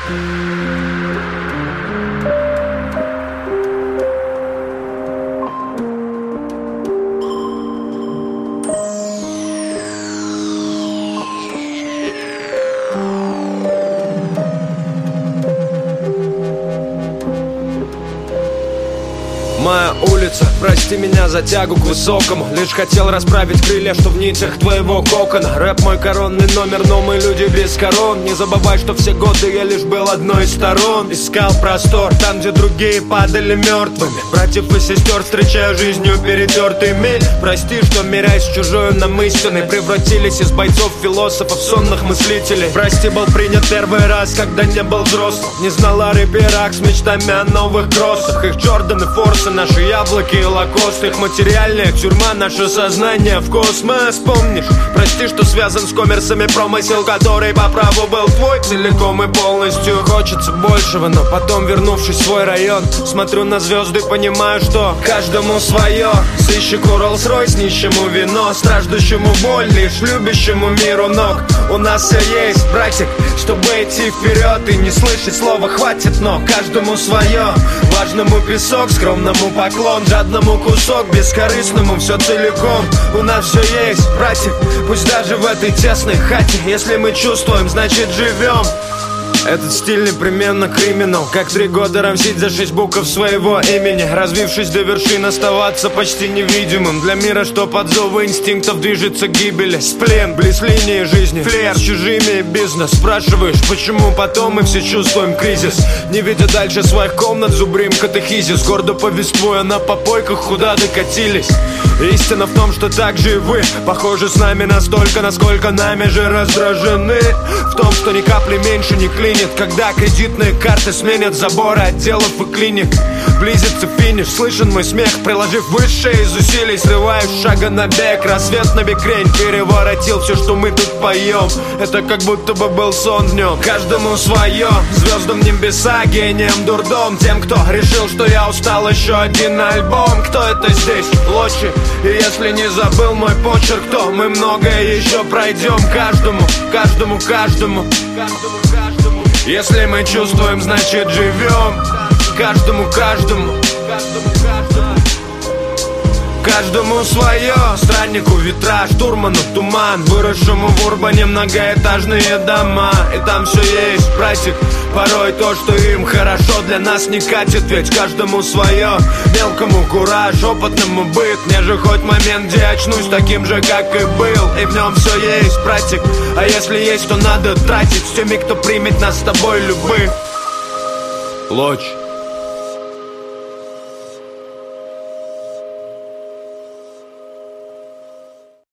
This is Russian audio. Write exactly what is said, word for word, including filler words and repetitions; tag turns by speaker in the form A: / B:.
A: Моя улица, прости меня за тягу к высокому. Лишь хотел расправить крылья, что в нитях твоего кокона. Рэп мой коронный номер, но мы люди без корон. Не забывай, что все годы я лишь был одной из сторон. Искал простор, там, где другие падали мертвыми. Братьев и сестер встречаю жизнью перетертыми. Прости, что мирясь чужою нам истиной, превратились из бойцов философов в сонных мыслителей. Прости, был принят первый раз, когда не был взрослым. Не знал о рэперах с мечтами о новых кроссах. Их Джорданы, Форсы, наши яблоки и лакосты. Их материальная тюрьма, наше сознание в космос. Помнишь? Прости, что связан с коммерсами, промысел, который по праву был твой целиком и полностью. Хочется большего, но потом, вернувшись в свой район, смотрю на звезды, понимаю, что каждому свое. Сыщику Роллс-Ройс, нищему вино, страждущему боль, лишь любящему миру ног. У нас все есть, братик, чтобы идти вперед и не слышать слова «хватит», но каждому свое. Важному песок, скромному поклон, жадному кусок, бескорыстному все целиком. У нас все есть, братик, пусть даже в этой тесной хате. Если мы чувствуем, значит живем. Этот стиль непременно криминал. Как три года рамсить за шесть букв своего имени. Развившись до вершин, оставаться почти невидимым для мира, что под зовы инстинктов движется к гибели. Сплен, близ линии жизни, флер с чужими бизнес. Спрашиваешь, почему потом мы все чувствуем кризис, не видя дальше своих комнат, зубрим катехизис. Гордо повествуя на попойках, куда докатились. Истина в том, что так же и вы похожи с нами настолько, насколько нами же раздражены. В том, что ни капли меньше не клинит, когда кредитные карты сменят заборы отделов и клиник. Близится финиш, слышен мой смех, приложив высшее из усилий, срываюсь с шага на бег. Рассвет на бекрень переворотил все, что мы тут поем. Это как будто бы был сон днем. Каждому свое, звездам небеса, гением дурдом. Тем, кто решил, что я устал, еще один альбом. Кто это здесь? Лочи. И если не забыл мой почерк, то мы многое еще пройдем. Каждому, каждому, каждому, каждому, каждому. Если мы чувствуем, значит живем. Каждому, каждому, каждому, каждому. Каждому свое, страннику витраж, штурману туман, выросшему в урбане многоэтажные дома. И там все есть, братик, порой то, что им хорошо, для нас не катит. Ведь каждому свое, мелкому кураж, опытному быт. Мне же хоть момент, где очнусь таким же, как и был. И в нем все есть, братик, а если есть, то надо тратить с теми, кто примет нас с тобой любых. Лочь.